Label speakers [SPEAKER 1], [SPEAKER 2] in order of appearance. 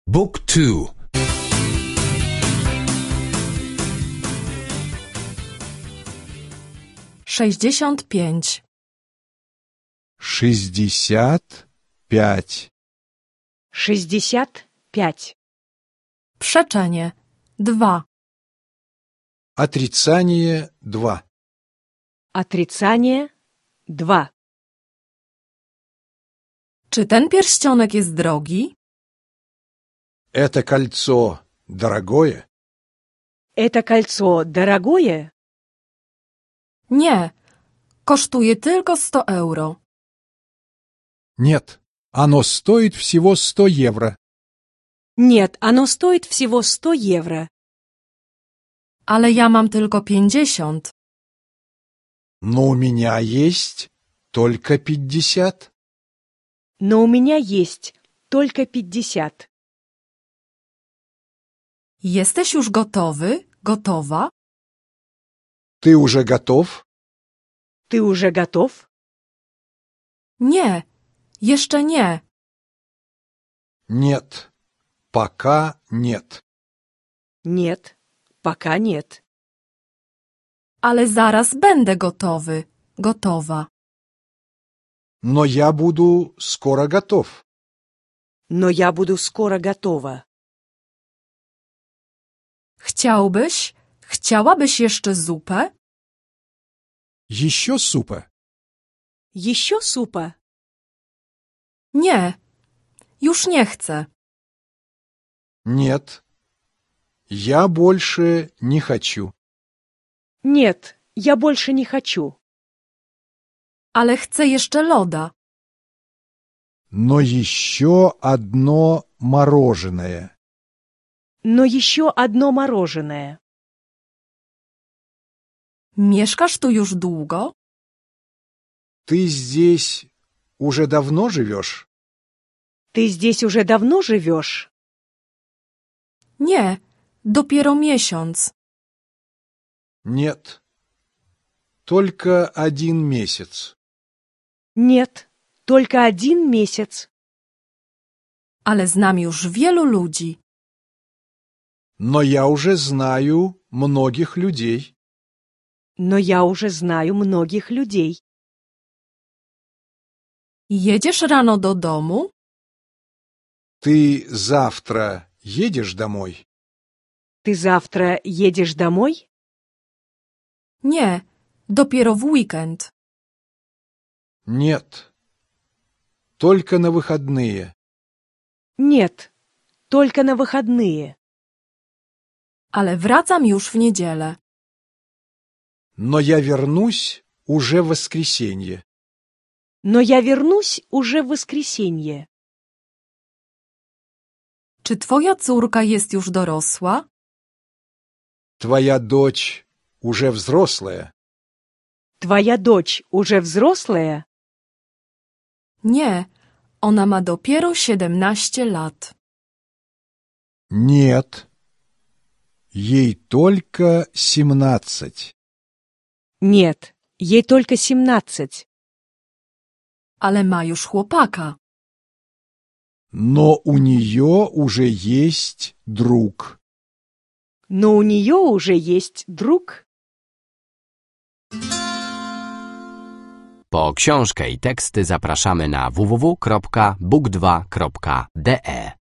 [SPEAKER 1] Book 2.
[SPEAKER 2] 65.
[SPEAKER 3] 65.
[SPEAKER 4] 65.
[SPEAKER 2] Przeczenie 2.
[SPEAKER 3] Отрицание 2.
[SPEAKER 4] Отрицание 2.
[SPEAKER 2] Czy ten pierścionek jest drogi?
[SPEAKER 3] Это кольцо дорогое?
[SPEAKER 4] Это кольцо дорогое?
[SPEAKER 2] Nie. Kosztuje tylko 100 euro.
[SPEAKER 3] Нет, оно стоит всего 100 евро.
[SPEAKER 4] Нет, оно стоит всего 100 евро.
[SPEAKER 2] Ale ja mam tylko 50.
[SPEAKER 3] Но у меня есть только 50.
[SPEAKER 4] Но у меня есть только 50.
[SPEAKER 2] Jesteś już gotowy? Gotowa?
[SPEAKER 3] Ты уже готов?
[SPEAKER 4] Ты уже готов?
[SPEAKER 2] Nie. Jeszcze nie.
[SPEAKER 3] Нет, пока нет.
[SPEAKER 4] Нет, пока нет.
[SPEAKER 2] Ale zaraz będę gotowy. Gotowa.
[SPEAKER 3] Но я буду скоро готов.
[SPEAKER 4] Но я буду скоро готова.
[SPEAKER 2] Chciałabyś jeszcze zupę?
[SPEAKER 3] Еще супа?
[SPEAKER 4] Еще супа?
[SPEAKER 2] Nie. Już nie chcę.
[SPEAKER 3] Нет. Я больше не хочу.
[SPEAKER 4] Нет, я больше не хочу.
[SPEAKER 2] Ale chcę jeszcze loda.
[SPEAKER 3] Но еще одно мороженое.
[SPEAKER 4] Но еще одно мороженое.
[SPEAKER 2] Mieszkasz tu już długo?
[SPEAKER 3] Ты здесь уже давно живешь?
[SPEAKER 4] Ты здесь уже давно живешь?
[SPEAKER 2] Nie. Dopiero miesiąc.
[SPEAKER 3] Нет. Только 1 месяц.
[SPEAKER 4] Нет, только 1 месяц.
[SPEAKER 2] Ale znam już wielu ludzi.
[SPEAKER 3] Но я уже знаю многих людей.
[SPEAKER 4] Но я уже знаю многих людей.
[SPEAKER 2] Jedziesz rano do domu?
[SPEAKER 3] Ты завтра едешь домой?
[SPEAKER 4] Ты завтра едешь домой?
[SPEAKER 2] Nie. Dopiero w weekend.
[SPEAKER 3] Нет. Только на выходные.
[SPEAKER 4] Нет, только на выходные.
[SPEAKER 2] Ale wracam już w niedzielę.
[SPEAKER 3] Но я вернусь уже в воскресенье.
[SPEAKER 4] Но я вернусь уже в воскресенье.
[SPEAKER 2] Czy twoja córka jest już dorosła?
[SPEAKER 3] Твоя дочь уже взрослая?
[SPEAKER 4] Твоя дочь уже взрослая?
[SPEAKER 2] Nie. Ona ma dopiero 17 lat.
[SPEAKER 3] Нет. Ей только 17.
[SPEAKER 4] Нет, ей только 17.
[SPEAKER 2] Ale ma już chłopaka.
[SPEAKER 3] Но у нее уже есть друг.
[SPEAKER 4] Но у нее уже есть друг.
[SPEAKER 1] Po książkę i teksty zapraszamy na www.book2.de.